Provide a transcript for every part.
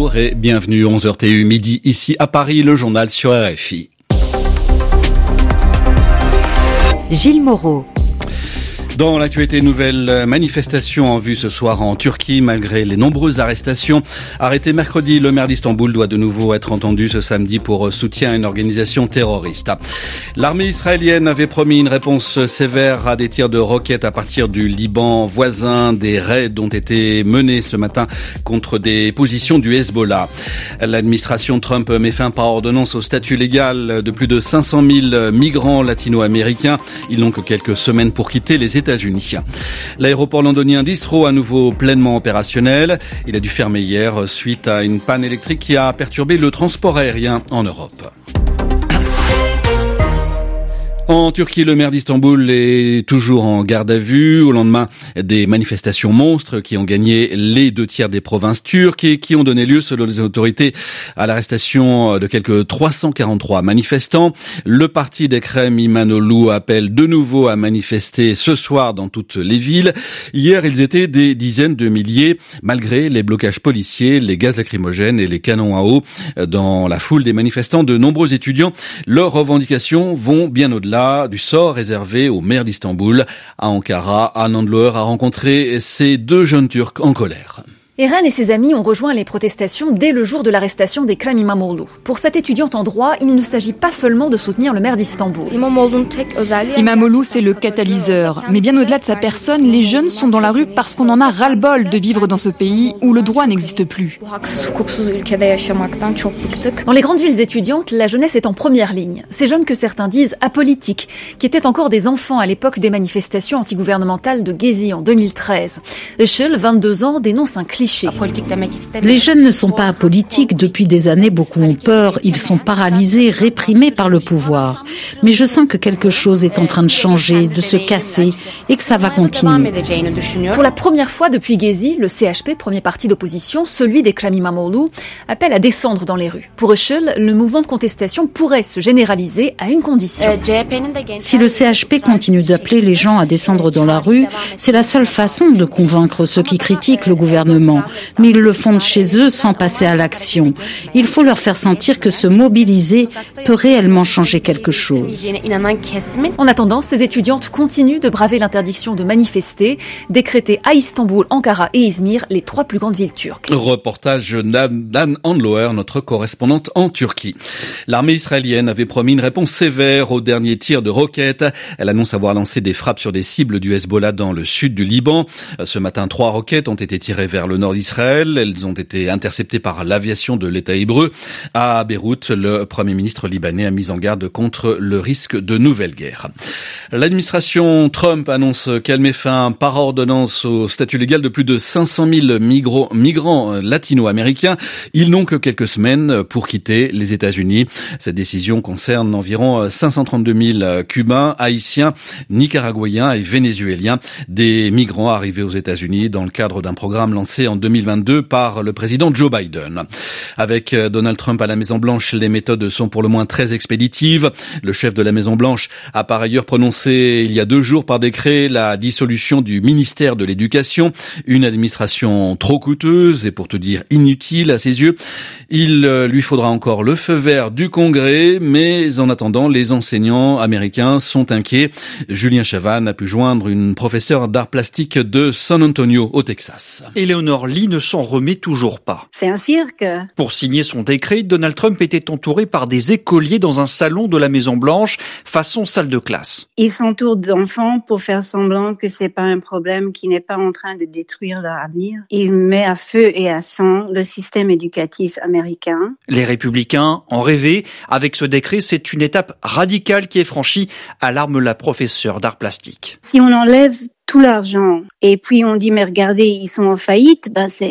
Bonjour et bienvenue 11h TU midi ici à Paris, le journal sur RFI. Gilles Moreau. Dans l'actualité, nouvelle manifestation en vue ce soir en Turquie malgré les nombreuses arrestations. Arrêté mercredi, le maire d'Istanbul doit de nouveau être entendu ce samedi pour soutien à une organisation terroriste. L'armée israélienne avait promis une réponse sévère à des tirs de roquettes à partir du Liban voisin. Des raids ont été menés ce matin contre des positions du Hezbollah. L'administration Trump met fin par ordonnance au statut légal de plus de 500 000 migrants latino-américains. Ils n'ont que quelques semaines pour quitter les États-Unis. L'aéroport londonien d'Heathrow à nouveau pleinement opérationnel. Il a dû fermer hier suite à une panne électrique qui a perturbé le transport aérien en Europe. En Turquie, le maire d'Istanbul est toujours en garde à vue au lendemain des manifestations monstres qui ont gagné les 2/3 des provinces turques et qui ont donné lieu, selon les autorités, à l'arrestation de quelques 343 manifestants. Le parti d'Ekrem İmamoğlu appelle de nouveau à manifester ce soir dans toutes les villes. Hier, ils étaient des dizaines de milliers, malgré les blocages policiers, les gaz lacrymogènes et les canons à eau. Dans la foule des manifestants, de nombreux étudiants, leurs revendications vont bien au-delà du sort réservé au maire d'Istanbul. À Ankara, Anand Loer a rencontré ces deux jeunes Turcs en colère. Eren et ses amis ont rejoint les protestations dès le jour de l'arrestation d'Ekrem İmamoğlu. Pour cette étudiante en droit, il ne s'agit pas seulement de soutenir le maire d'Istanbul. İmamoğlu, c'est le catalyseur. Mais bien au-delà de sa personne, les jeunes sont dans la rue parce qu'on en a ras-le-bol de vivre dans ce pays où le droit n'existe plus. Dans les grandes villes étudiantes, la jeunesse est en première ligne. Ces jeunes que certains disent apolitiques, qui étaient encore des enfants à l'époque des manifestations antigouvernementales de Gezi en 2013. Işıl, 22 ans, dénonce un cliché. Les jeunes ne sont pas apolitiques. Depuis des années, beaucoup ont peur. Ils sont paralysés, réprimés par le pouvoir. Mais je sens que quelque chose est en train de changer, de se casser et que ça va continuer. Pour la première fois depuis Gezi, le CHP, premier parti d'opposition, celui d'Ekrem İmamoğlu, appelle à descendre dans les rues. Pour Işıl, le mouvement de contestation pourrait se généraliser à une condition. Si le CHP continue d'appeler les gens à descendre dans la rue, c'est la seule façon de convaincre ceux qui critiquent le gouvernement. Mais ils le font de chez eux sans passer à l'action. Il faut leur faire sentir que se mobiliser peut réellement changer quelque chose. En attendant, ces étudiantes continuent de braver l'interdiction de manifester, décrétée à Istanbul, Ankara et Izmir, les 3 plus grandes villes turques. Reportage d'Anne Andloer, notre correspondante en Turquie. L'armée israélienne avait promis une réponse sévère aux derniers tirs de roquettes. Elle annonce avoir lancé des frappes sur des cibles du Hezbollah dans le sud du Liban. Ce matin, 3 roquettes ont été tirées vers le nord d'Israël. Elles ont été interceptées par l'aviation de l'État hébreu. À Beyrouth, le Premier ministre libanais a mis en garde contre le risque de nouvelles guerres. L'administration Trump annonce qu'elle met fin par ordonnance au statut légal de plus de 500 000 migrants latino-américains. Ils n'ont que quelques semaines pour quitter les États-Unis. Cette décision concerne environ 532 000 Cubains, Haïtiens, Nicaraguayens et Vénézuéliens, des migrants arrivés aux États-Unis dans le cadre d'un programme lancé en 2022 par le président Joe Biden. Avec Donald Trump à la Maison-Blanche, les méthodes sont pour le moins très expéditives. Le chef de la Maison-Blanche a par ailleurs prononcé il y a 2 jours par décret la dissolution du ministère de l'Éducation, une administration trop coûteuse et pour tout dire inutile à ses yeux. Il lui faudra encore le feu vert du Congrès, mais en attendant, les enseignants américains sont inquiets. Julien Chavannes a pu joindre une professeure d'art plastique de San Antonio au Texas. Eleanor Lee ne s'en remet toujours pas. C'est un cirque. Pour signer son décret, Donald Trump était entouré par des écoliers dans un salon de la Maison-Blanche, façon salle de classe. Il s'entoure d'enfants pour faire semblant que c'est pas un problème, qui n'est pas en train de détruire leur avenir. Il met à feu et à sang le système éducatif américain. Les républicains en rêvaient. Avec ce décret, c'est une étape radicale qui est franchie, alarme la professeure d'art plastique. Si on enlève tout l'argent et puis on dit mais regardez, ils sont en faillite,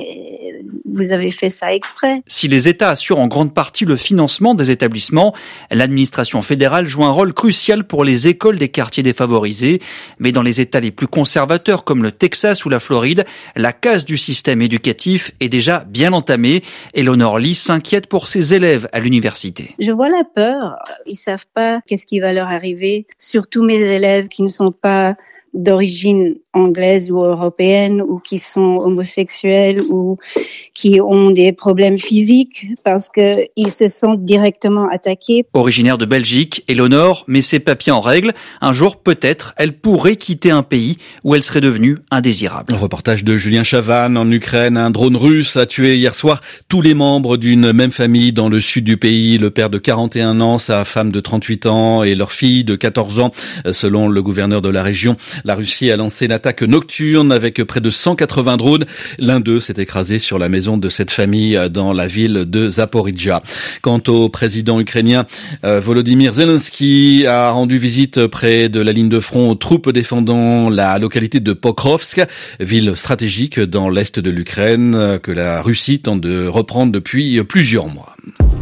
vous avez fait ça exprès. Si les États assurent en grande partie le financement des établissements, l'administration fédérale joue un rôle crucial pour les écoles des quartiers défavorisés. Mais dans les États les plus conservateurs comme le Texas ou la Floride, la casse du système éducatif est déjà bien entamée. Eleanor Lee s'inquiète pour ses élèves à l'université. Je vois la peur. Ils savent pas qu'est-ce qui va leur arriver. Surtout mes élèves qui ne sont pas d'origine anglaise ou européenne ou qui sont homosexuels ou qui ont des problèmes physiques parce que ils se sentent directement attaqués. Originaire de Belgique, Eleonore met ses papiers en règle. Un jour, peut-être, elle pourrait quitter un pays où elle serait devenue indésirable. Un reportage de Julien Chavannes en Ukraine. Un drone russe a tué hier soir tous les membres d'une même famille dans le sud du pays. Le père de 41 ans, sa femme de 38 ans et leur fille de 14 ans. Selon le gouverneur de la région, la Russie a lancé une attaque nocturne avec près de 180 drones. L'un d'eux s'est écrasé sur la maison de cette famille dans la ville de Zaporizhzhia. Quant au président ukrainien, Volodymyr Zelensky a rendu visite près de la ligne de front aux troupes défendant la localité de Pokrovsk, ville stratégique dans l'est de l'Ukraine que la Russie tente de reprendre depuis plusieurs mois.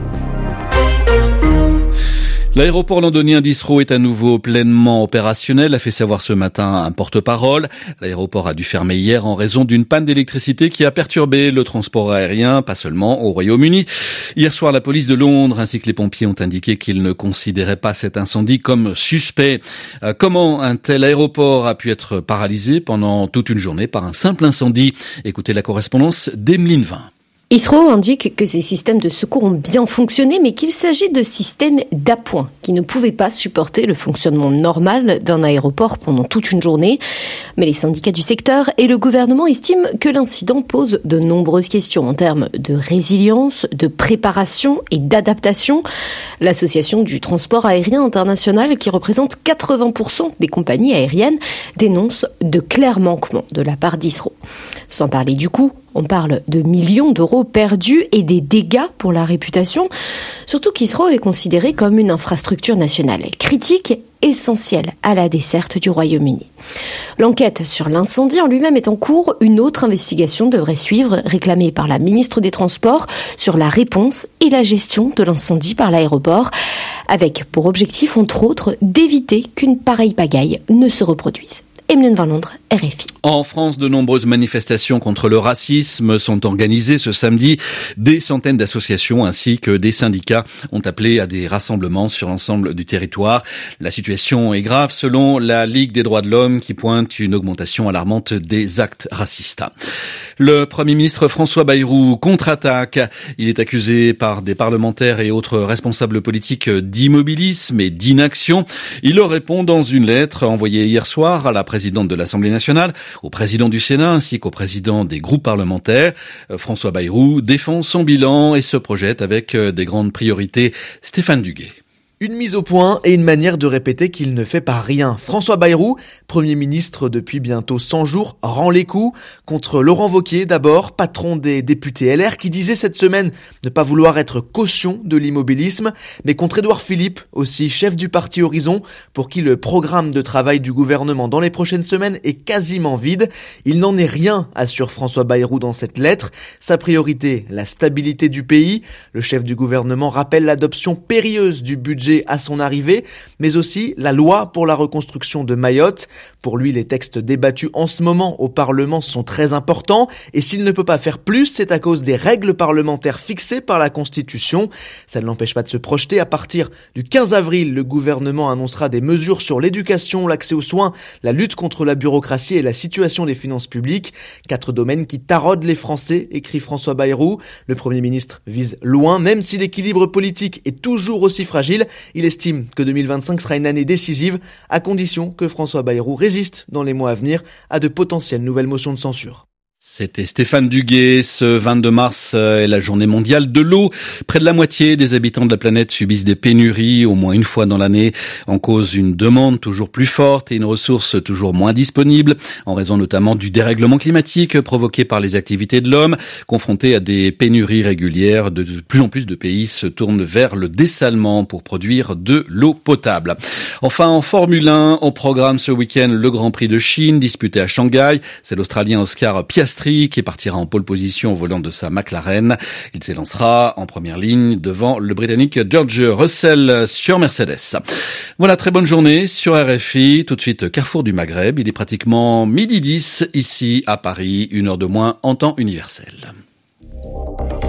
L'aéroport londonien d'Heathrow est à nouveau pleinement opérationnel, a fait savoir ce matin un porte-parole. L'aéroport a dû fermer hier en raison d'une panne d'électricité qui a perturbé le transport aérien, pas seulement au Royaume-Uni. Hier soir, la police de Londres ainsi que les pompiers ont indiqué qu'ils ne considéraient pas cet incendie comme suspect. Comment un tel aéroport a pu être paralysé pendant toute une journée par un simple incendie? Écoutez la correspondance d'Emeline Vin. Heathrow indique que ces systèmes de secours ont bien fonctionné, mais qu'il s'agit de systèmes d'appoint qui ne pouvaient pas supporter le fonctionnement normal d'un aéroport pendant toute une journée. Mais les syndicats du secteur et le gouvernement estiment que l'incident pose de nombreuses questions en termes de résilience, de préparation et d'adaptation. L'association du transport aérien international, qui représente 80% des compagnies aériennes, dénonce de clairs manquements de la part d'Heathrow. Sans parler du coût, on parle de millions d'euros perdus et des dégâts pour la réputation, surtout qu'Heathrow est considéré comme une infrastructure nationale critique, essentielle à la desserte du Royaume-Uni. L'enquête sur l'incendie en lui-même est en cours. Une autre investigation devrait suivre, réclamée par la ministre des Transports, sur la réponse et la gestion de l'incendie par l'aéroport, avec pour objectif, entre autres, d'éviter qu'une pareille pagaille ne se reproduise. Emeline Vin, Londres, RFI. En France, de nombreuses manifestations contre le racisme sont organisées ce samedi. Des centaines d'associations ainsi que des syndicats ont appelé à des rassemblements sur l'ensemble du territoire. La situation est grave selon la Ligue des droits de l'homme qui pointe une augmentation alarmante des actes racistes. Le Premier ministre François Bayrou contre-attaque. Il est accusé par des parlementaires et autres responsables politiques d'immobilisme et d'inaction. Il leur répond dans une lettre envoyée hier soir à la présidente de l'Assemblée nationale, au président du Sénat ainsi qu'au président des groupes parlementaires. François Bayrou défend son bilan et se projette avec des grandes priorités. Stéphane Duguet. Une mise au point et une manière de répéter qu'il ne fait pas rien. François Bayrou, Premier ministre depuis bientôt 100 jours, rend les coups contre Laurent Wauquiez d'abord, patron des députés LR, qui disait cette semaine ne pas vouloir être caution de l'immobilisme, mais contre Édouard Philippe, aussi chef du parti Horizon, pour qui le programme de travail du gouvernement dans les prochaines semaines est quasiment vide. Il n'en est rien, assure François Bayrou dans cette lettre. Sa priorité, la stabilité du pays. Le chef du gouvernement rappelle l'adoption périlleuse du budget à son arrivée, mais aussi la loi pour la reconstruction de Mayotte. Pour lui, les textes débattus en ce moment au Parlement sont très importants, et s'il ne peut pas faire plus, c'est à cause des règles parlementaires fixées par la Constitution. Ça ne l'empêche pas de se projeter. À partir du 15 avril, le gouvernement annoncera des mesures sur l'éducation, l'accès aux soins, la lutte contre la bureaucratie et la situation des finances publiques. 4 domaines qui taraudent les Français, écrit François Bayrou. Le Premier ministre vise loin, même si l'équilibre politique est toujours aussi fragile. Il estime que 2025 sera une année décisive, à condition que François Bayrou résiste dans les mois à venir à de potentielles nouvelles motions de censure. C'était Stéphane Duguet. Ce 22 mars est la journée mondiale de l'eau. Près de la moitié des habitants de la planète subissent des pénuries au moins une fois dans l'année. En cause, une demande toujours plus forte et une ressource toujours moins disponible, en raison notamment du dérèglement climatique provoqué par les activités de l'homme. Confrontés à des pénuries régulières, de plus en plus de pays se tournent vers le dessalement pour produire de l'eau potable. Enfin, en Formule 1, au programme ce week-end, le Grand Prix de Chine, disputé à Shanghai. C'est l'Australien Oscar Piastri qui partira en pole position au volant de sa McLaren. Il s'élancera en première ligne devant le Britannique George Russell sur Mercedes. Voilà, très bonne journée sur RFI. Tout de suite, Carrefour du Maghreb. Il est pratiquement 12h10 ici à Paris, 1 heure de moins en temps universel.